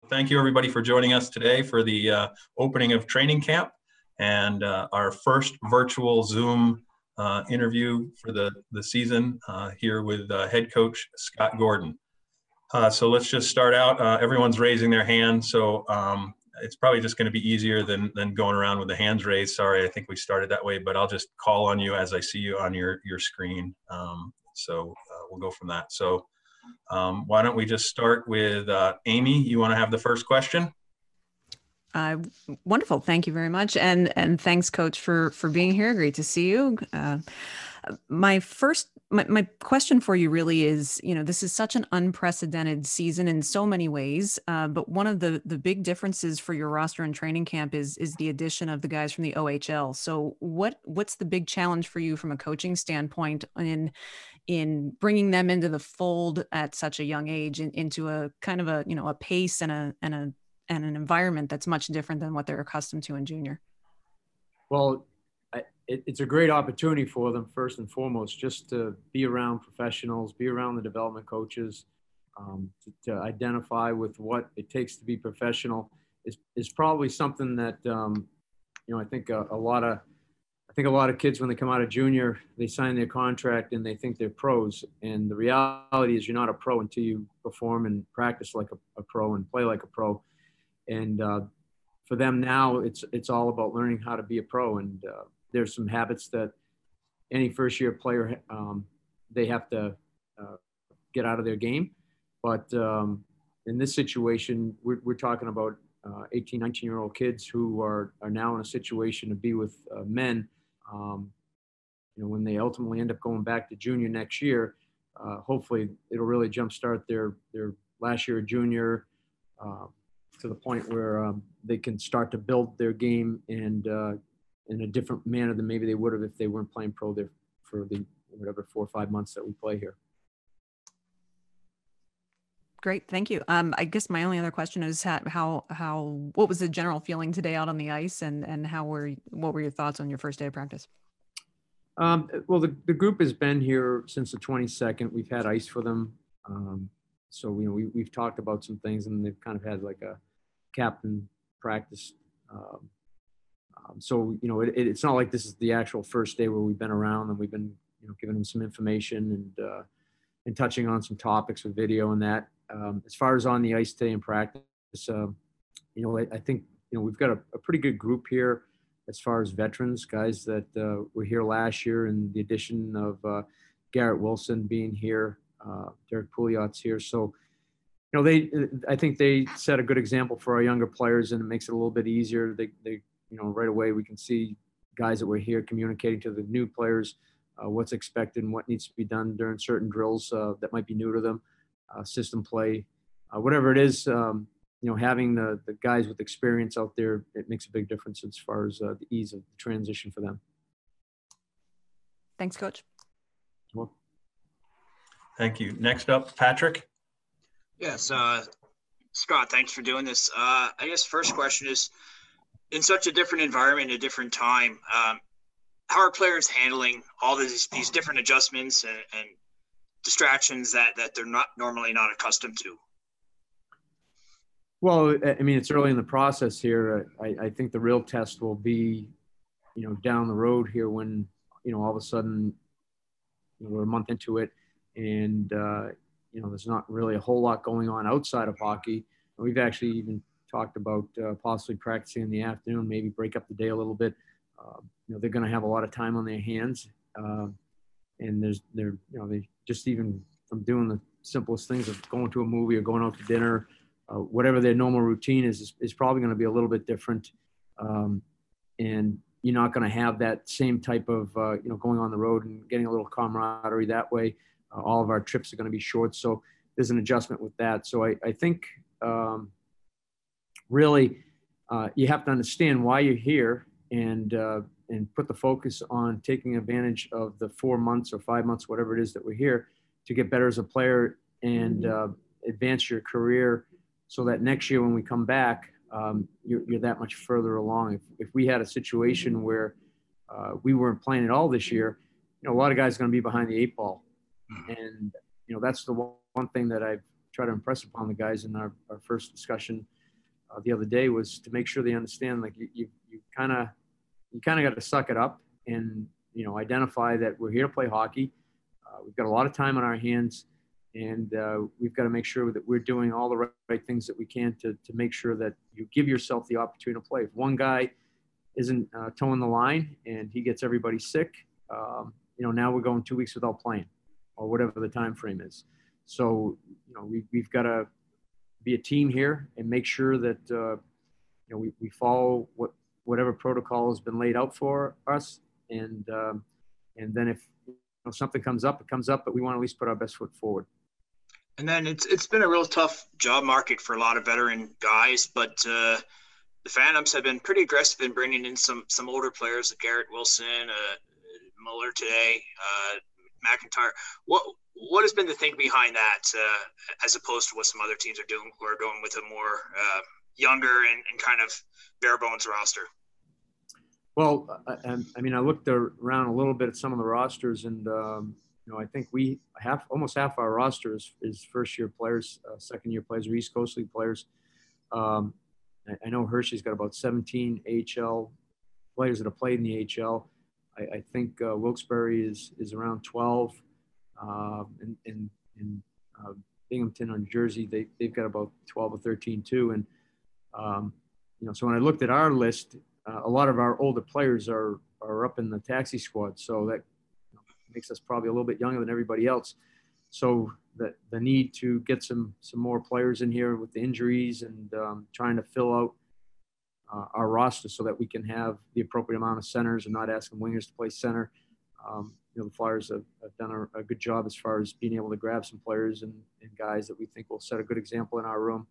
Thank you everybody for joining us today for the opening of training camp and our first virtual Zoom interview for the season here with head coach Scott Gordon. So let's just start out. Everyone's raising their hand, so it's probably just going to be easier than going around with the hands raised. Sorry, I think we started that way, but I'll just call on you as I see you on your screen. So we'll go from that. So why don't we just start with Amy? You want to have the first question? Wonderful. Thank you very much. And thanks, Coach, for being here. Great to see you. My question for you really is, this is such an unprecedented season in so many ways, but one of the big differences for your roster and training camp is the addition of the guys from the OHL. So what's the big challenge for you from a coaching standpoint in bringing them into the fold at such a young age, into a kind of a pace and an environment that's much different than what they're accustomed to in junior? Well, it's a great opportunity for them, first and foremost, just to be around professionals, be around the development coaches, to identify with what it takes to be professional is probably something that, I think a lot of kids, when they come out of junior, they sign their contract and they think they're pros. And the reality is you're not a pro until you perform and practice like a pro and play like a pro. And for them now, it's all about learning how to be a pro. And there's some habits that any first-year player, they have to get out of their game. But in this situation, we're talking about 18, 19-year-old kids who are now in a situation to be with men. When they ultimately end up going back to junior next year, hopefully it'll really jumpstart their last year of junior to the point where they can start to build their game and in a different manner than maybe they would have if they weren't playing pro there for the whatever 4 or 5 months that we play here. Great, thank you. I guess my only other question is what was the general feeling today out on the ice, and what were your thoughts on your first day of practice? Well, the group has been here since the 22nd. We've had ice for them, so we've talked about some things, and they've kind of had like a captain practice. So it's not like this is the actual first day where we've been around and we've been giving them some information and touching on some topics with video and that. As far as on the ice today in practice, I think we've got a pretty good group here as far as veterans, guys that were here last year, and the addition of Garrett Wilson being here, Derek Pouliot's here. So I think they set a good example for our younger players, and it makes it a little bit easier. They right away we can see guys that were here communicating to the new players what's expected and what needs to be done during certain drills that might be new to them, system play, whatever it is. Having the guys with experience out there, it makes a big difference as far as the ease of the transition for them. Thanks, Coach. Well, thank you. Next up, Patrick. Yes, Scott, thanks for doing this. I guess first question is, in such a different environment, a different time, how are players handling all these different adjustments and distractions that they're normally not accustomed to? Well, I mean, it's early in the process here. I think the real test will be, down the road here when, all of a sudden, we're a month into it and, there's not really a whole lot going on outside of hockey. And we've actually even talked about possibly practicing in the afternoon, maybe break up the day a little bit. They're going to have a lot of time on their hands. And they just even from doing the simplest things of going to a movie or going out to dinner, whatever their normal routine is probably going to be a little bit different. And you're not going to have that same type of, going on the road and getting a little camaraderie that way. All of our trips are going to be short. So there's an adjustment with that. So I think really you have to understand why you're here and put the focus on taking advantage of the 4 months or 5 months, whatever it is that we're here, to get better as a player and advance your career so that next year when we come back, you're that much further along. If we had a situation where we weren't playing at all this year, a lot of guys are going to be behind the 8 ball. And, that's the one thing that I've tried to impress upon the guys in our first discussion the other day was to make sure they understand, like you kind of got to suck it up and, identify that we're here to play hockey. We've got a lot of time on our hands, and we've got to make sure that we're doing all the right things that we can to make sure that you give yourself the opportunity to play. If one guy isn't towing the line and he gets everybody sick, now we're going 2 weeks without playing, or whatever the time frame is. So, we've got to be a team here and make sure that we follow whatever protocol has been laid out for us, and then if something comes up, it comes up, but we want to at least put our best foot forward. And then it's been a real tough job market for a lot of veteran guys, but the Phantoms have been pretty aggressive in bringing in some older players, like Garrett Wilson, Muller today, McIntyre. What has been the thing behind that, as opposed to what some other teams are doing, who are going with a more younger and kind of bare bones roster? Well, I looked around a little bit at some of the rosters, and I think almost half our roster is first-year players, second-year players, or East Coast League players. I know Hershey's got about 17 AHL players that have played in the AHL. I think Wilkes-Barre is around 12, and Binghamton, New Jersey, they've got about 12 or 13 too. And so when I looked at our list, a lot of our older players are up in the taxi squad, so that makes us probably a little bit younger than everybody else. So the need to get some more players in here with the injuries, and trying to fill out our roster so that we can have the appropriate amount of centers and not asking wingers to play center. The Flyers have done a good job as far as being able to grab some players and guys that we think will set a good example in our room.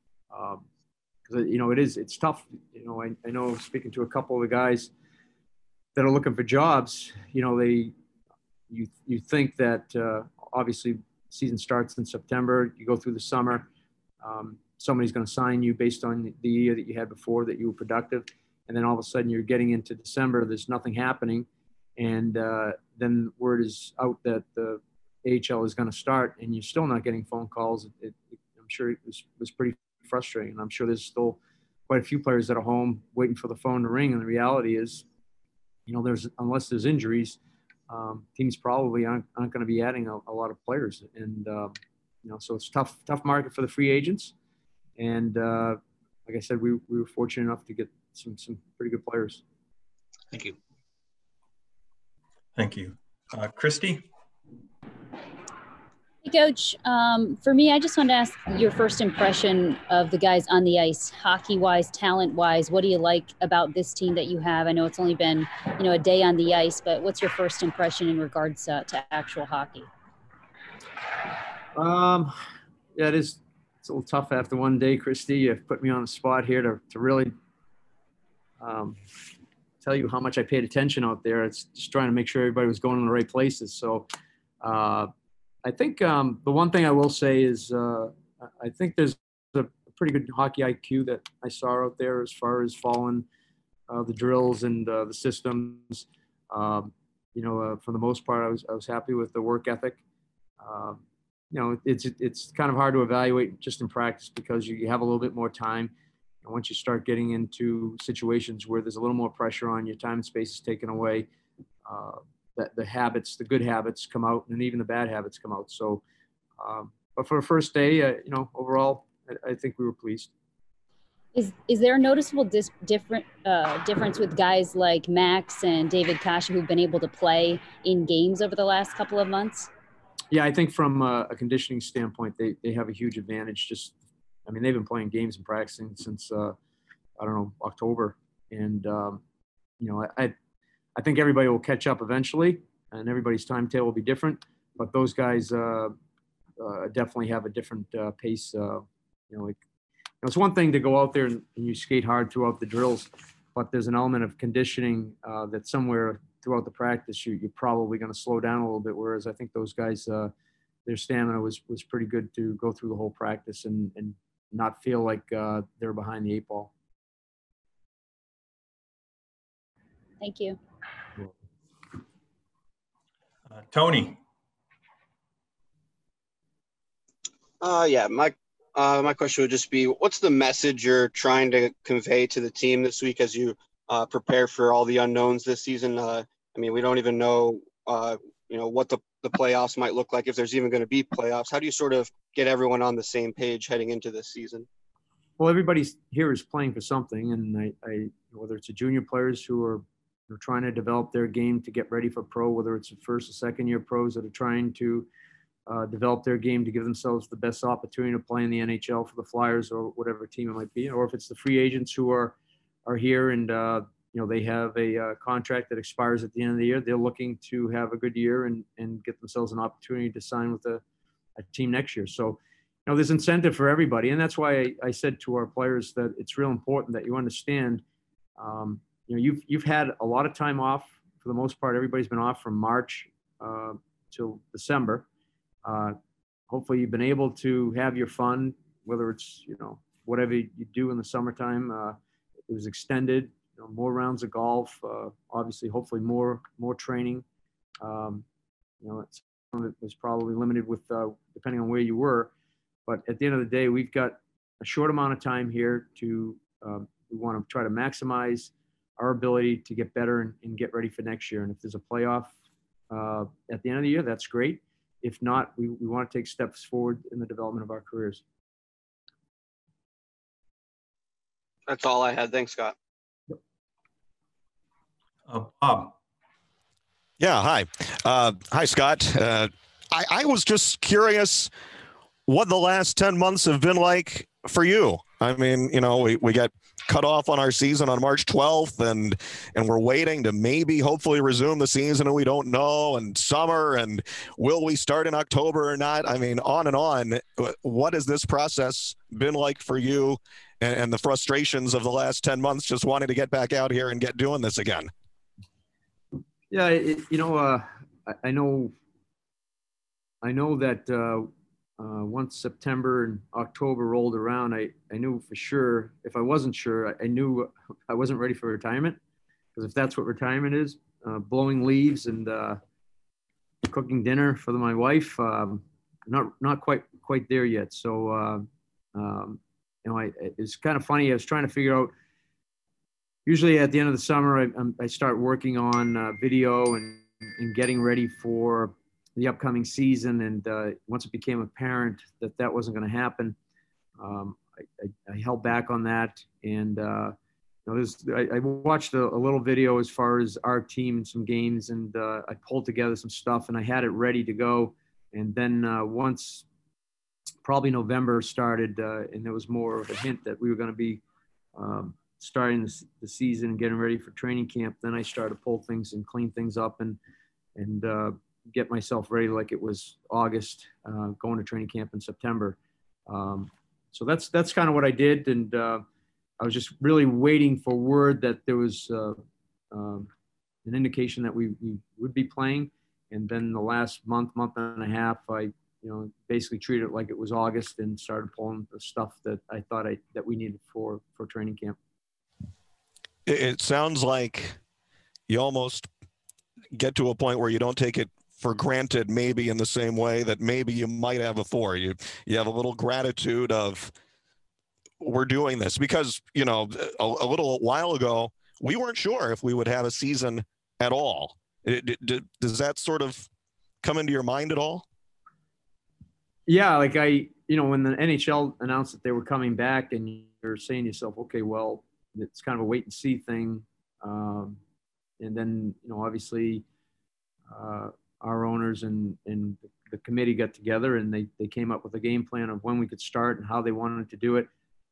Because it's tough. I know, speaking to a couple of the guys that are looking for jobs, you think that obviously season starts in September, you go through the summer, somebody's going to sign you based on the year that you had before, that you were productive, and then all of a sudden you're getting into December, there's nothing happening, and then word is out that the AHL is going to start, and you're still not getting phone calls. I'm sure it was pretty frustrating. I'm sure there's still quite a few players that are home waiting for the phone to ring. And the reality is, unless there's injuries, teams probably aren't going to be adding a lot of players. And, so it's tough market for the free agents. And like I said, we were fortunate enough to get some pretty good players. Thank you. Thank you. Christy? Hey, Coach. For me, I just wanted to ask your first impression of the guys on the ice, hockey-wise, talent-wise. What do you like about this team that you have? I know it's only been, a day on the ice, but what's your first impression in regards to actual hockey? Yeah, it's a little tough after one day, Christy. You've put me on the spot here to really tell you how much I paid attention out there. It's just trying to make sure everybody was going in the right places. So I think the one thing I will say is I think there's a pretty good hockey IQ that I saw out there as far as following the drills and the systems. For the most part, I was happy with the work ethic. It's kind of hard to evaluate just in practice because you have a little bit more time. And once you start getting into situations where there's a little more pressure on you, time and space is taken away, the good habits come out, and even the bad habits come out. So, but for the first day, overall, I think we were pleased. Is there a noticeable difference with guys like Max and David Kasha who've been able to play in games over the last couple of months? Yeah, I think from a conditioning standpoint, they have a huge advantage. They've been playing games and practicing since, October. And, I think everybody will catch up eventually, and everybody's timetable will be different. But those guys definitely have a different pace. It's one thing to go out there and you skate hard throughout the drills, but there's an element of conditioning that somewhere throughout the practice you're probably going to slow down a little bit. Whereas I think those guys, their stamina was pretty good to go through the whole practice and not feel like they're behind the eight ball. Thank you. Tony. Yeah, my My question would just be, what's the message you're trying to convey to the team this week as you prepare for all the unknowns this season? I mean, we don't even know, what the playoffs might look like, if there's even going to be playoffs. How do you sort of get everyone on the same page heading into this season? Well, everybody's here is playing for something, and I whether it's the junior players who are trying to develop their game to get ready for pro, whether it's the first or second year pros that are trying to develop their game to give themselves the best opportunity to play in the NHL for the Flyers or whatever team it might be, or if it's the free agents who are here and they have a contract that expires at the end of the year. They're looking to have a good year and get themselves an opportunity to sign with a team next year. So, there's incentive for everybody, and that's why I said to our players that it's real important that you understand. You've had a lot of time off for the most part. Everybody's been off from March till December. Hopefully you've been able to have your fun, whether it's, whatever you do in the summertime. It was extended, more rounds of golf, obviously, hopefully more training. It was probably limited with, depending on where you were, but at the end of the day, we've got a short amount of time here to, we want to try to maximize our ability to get better and get ready for next year. And if there's a playoff at the end of the year, that's great. If not, we want to take steps forward in the development of our careers. That's all I had. Thanks, Scott. Bob. Yeah, hi. Hi, Scott. I was just curious what the last 10 months have been like for you. I mean, we got cut off on our season on March 12th and we're waiting to maybe hopefully resume the season, and we don't know, and summer, and will we start in October or not? I mean, on and on. What has this process been like for you, and the frustrations of the last 10 months just wanting to get back out here and get doing this again? Yeah, I know that once September and October rolled around, I knew for sure. If I wasn't sure, I knew I wasn't ready for retirement, because if that's what retirement is, blowing leaves and cooking dinner for my wife, not quite there yet. So it's kind of funny. I was trying to figure out. Usually at the end of the summer, I start working on video and getting ready for the upcoming season. And once it became apparent that wasn't going to happen, I held back on that. And I watched a little video as far as our team and some games, and I pulled together some stuff and I had it ready to go. And then once probably November started, and there was more of a hint that we were going to be starting the season and getting ready for training camp, then I started to pull things and clean things up and get myself ready like it was August, going to training camp in September. So that's kind of what I did. And I was just really waiting for word that there was an indication that we would be playing. And then the last month and a half, I basically treated it like it was August and started pulling the stuff that I thought that we needed for training camp. It sounds like you almost get to a point where you don't take it for granted, maybe in the same way that maybe you might have before. You have a little gratitude of, we're doing this, because, a little while ago, we weren't sure if we would have a season at all. Does that sort of come into your mind at all? Yeah, like when the NHL announced that they were coming back, and you're saying to yourself, okay, well, it's kind of a wait and see thing. And then, obviously our owners and the committee got together and they came up with a game plan of when we could start and how they wanted to do it.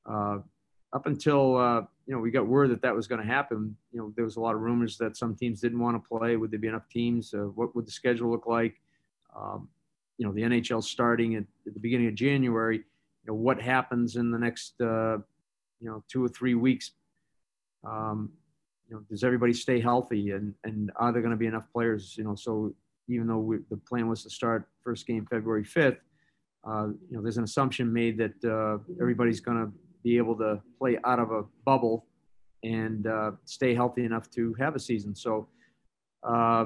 Up until, we got word that was going to happen, there was a lot of rumors that some teams didn't want to play. Would there be enough teams? What would the schedule look like? The NHL starting at the beginning of January, what happens in the next, 2 or 3 weeks? Does everybody stay healthy, and are there going to be enough players? So even though the plan was to start first game February 5th, there's an assumption made that everybody's going to be able to play out of a bubble and stay healthy enough to have a season. So, a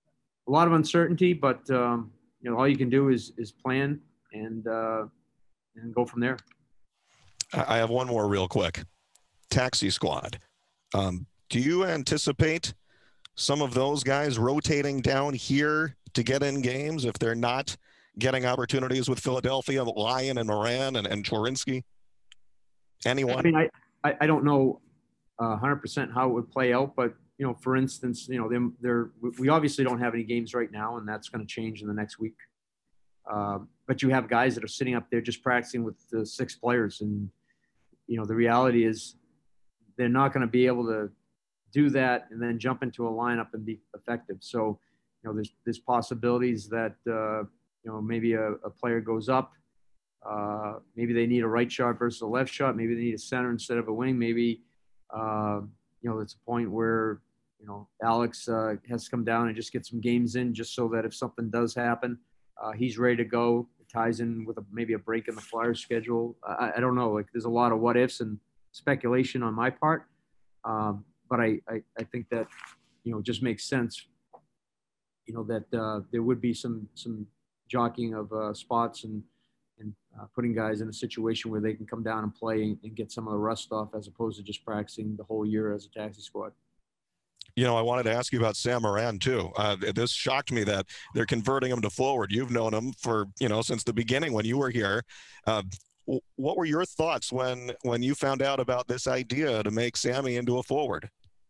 lot of uncertainty, but all you can do is plan and go from there. I have one more real quick. Taxi squad. Do you anticipate some of those guys rotating down here to get in games if they're not getting opportunities with Philadelphia, Lyon and Moran and Chorinsky? Anyone? I mean, I don't know 100% how it would play out, but for instance, we obviously don't have any games right now, and that's going to change in the next week. But you have guys that are sitting up there just practicing with the 6 players, and the reality is they're not going to be able to do that and then jump into a lineup and be effective. So, there's possibilities that maybe a player goes up. Maybe they need a right shot versus a left shot. Maybe they need a center instead of a wing. Maybe it's a point where Alex has to come down and just get some games in, just so that if something does happen, he's ready to go. It ties in with maybe a break in the Flyers schedule. I don't know. Like, there's a lot of what ifs and speculation on my part, but I think that it just makes sense. That there would be some jockeying of spots and putting guys in a situation where they can come down and play and get some of the rust off, as opposed to just practicing the whole year as a taxi squad. I wanted to ask you about Sam Moran too. This shocked me that they're converting him to forward. You've known him for, since the beginning when you were here. What were your thoughts when you found out about this idea to make Sammy into a forward?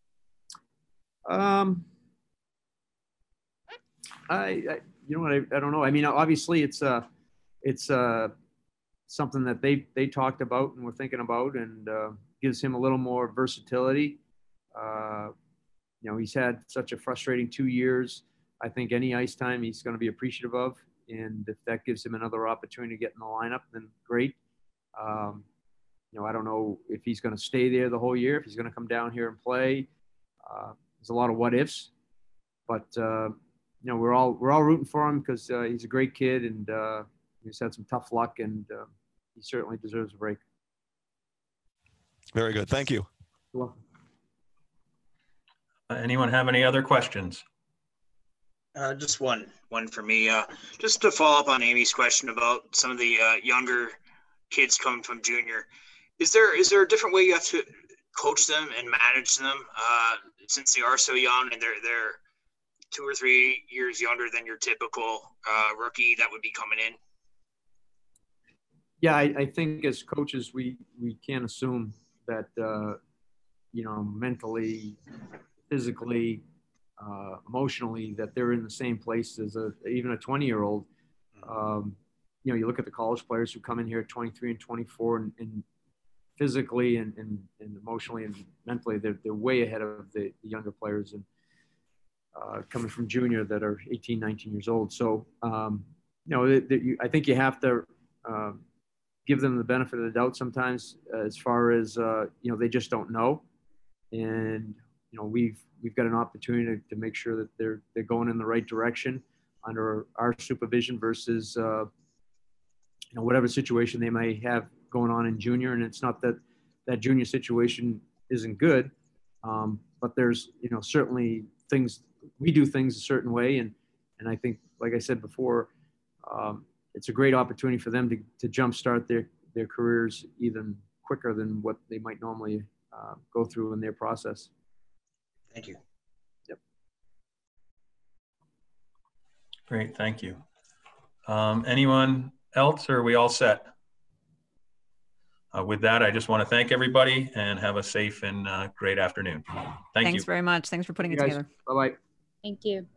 I don't know. I mean, obviously it's something that they talked about and were thinking about, and gives him a little more versatility. He's had such a frustrating 2 years. I think any ice time he's going to be appreciative of, and if that gives him another opportunity to get in the lineup, then great. I don't know if he's going to stay there the whole year, if he's going to come down here and play. There's a lot of what ifs, but we're all rooting for him because he's a great kid, and he's had some tough luck, and he certainly deserves a break. Very good. Thank you. You're welcome. Anyone have any other questions? Just one for me. Just to follow up on Amy's question about some of the younger kids coming from junior. Is there a different way you have to coach them and manage them since they are so young and they're 2 or 3 years younger than your typical rookie that would be coming in? Yeah, I think as coaches, we can't assume that, mentally, physically, emotionally, that they're in the same place as even a 20-year-old. You look at the college players who come in here at 23 and 24 and physically and emotionally and mentally, they're way ahead of the younger players and coming from junior that are 18, 19 years old. So, I think you have to give them the benefit of the doubt sometimes as far as, they just don't know. And, we've got an opportunity to make sure that they're going in the right direction under our supervision versus, whatever situation they may have going on in junior. And it's not that junior situation isn't good, but there's, certainly things, we do things a certain way. And I think, like I said before, it's a great opportunity for them to jumpstart their careers even quicker than what they might normally go through in their process. Thank you. Yep. Great, thank you. Anyone else, or are we all set? With that, I just want to thank everybody and have a safe and great afternoon. Thank you. Thanks very much. Thanks for putting it together. Bye-bye. Thank you.